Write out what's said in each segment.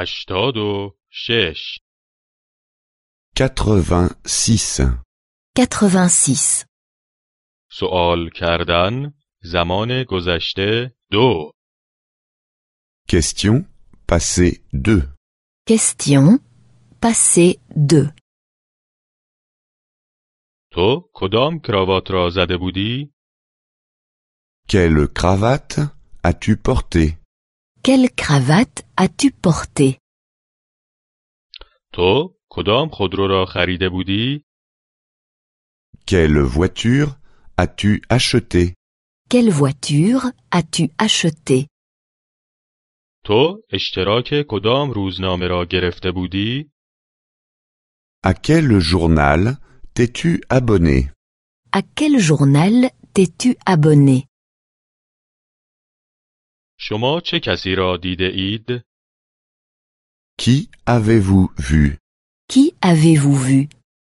86 86. 86. سوال کردن زمان گذشته 2 Question passé 2. Question passé 2. تو کدام کراوات را زده بودی؟ Quelle cravate as-tu porté? Quelle cravate as-tu porté? تو کدام خودرو را خریده بودی؟ Quelle voiture as-tu acheté? Quelle voiture as-tu acheté? تو اشتراک کدام روزنامه را گرفته بودی؟ À quel journal t'es-tu abonné? À quel journal t'es-tu abonné? شما چه کسی را دیده اید؟ Qui avez-vous vu? Qui avez-vous vu?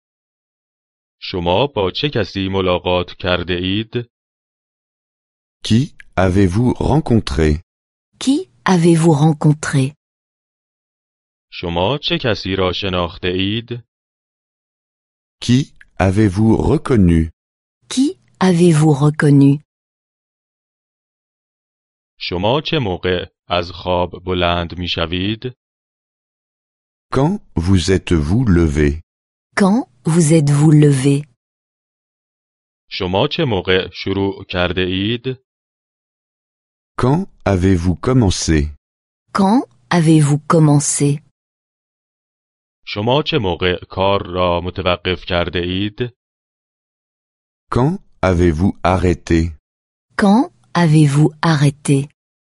شما با چه کسی ملاقات کرده اید؟ Qui avez-vous rencontré? Qui avez-vous rencontré? شما چه کسی را شناخته اید؟ Qui avez-vous reconnu? Qui avez-vous reconnu? شما چه موقع از خواب بلند می شوید؟ Quand vous êtes-vous levé? Quand vous êtes-vous levé? شما چه موقع شروع کرده اید؟ Quand avez-vous commencé? Quand avez-vous commencé? شما چه موقع کار را متوقف کرده اید؟ Quand avez-vous arrêté? Quand avez-vous arrêté?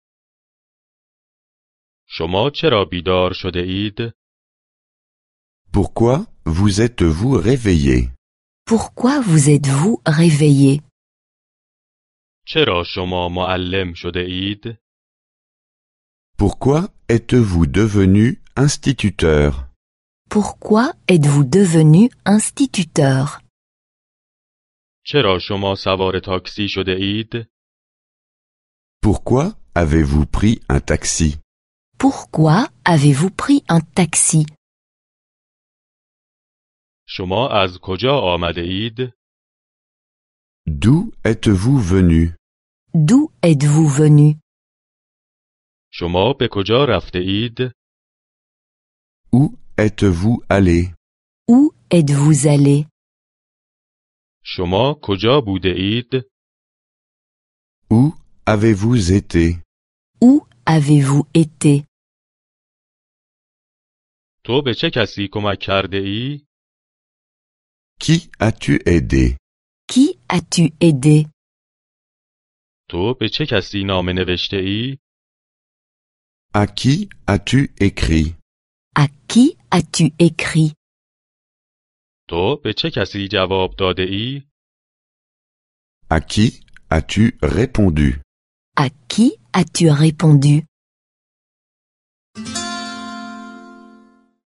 شما چرا بیدار شده اید؟ Pourquoi vous êtes-vous réveillé? Pourquoi vous êtes-vous réveillé? چرا شما معلم شده اید؟ Pourquoi êtes-vous devenu instituteur? Pourquoi êtes-vous devenu instituteur? چرا شما سوار تاکسی شده اید؟ Pourquoi avez-vous pris un taxi? Pourquoi avez-vous pris un taxi? شما از کجا آمده اید؟ D'où êtes-vous venu? D'où êtes-vous venu? شما به کجا رفته اید؟ Où êtes-vous allé? Où êtes-vous allé? شما کجا بوده اید؟ Où avez-vous été? Où avez-vous été? تو به چه کسی کمک کرده ای؟ Qui as-tu aidé? Qui as-tu aidé? تو به چه کسی نامه نوشته ای؟ À qui as-tu écrit? À qui as-tu écrit? تو به چه کسی جواب داده ای؟ À qui as-tu répondu? À qui as-tu répondu?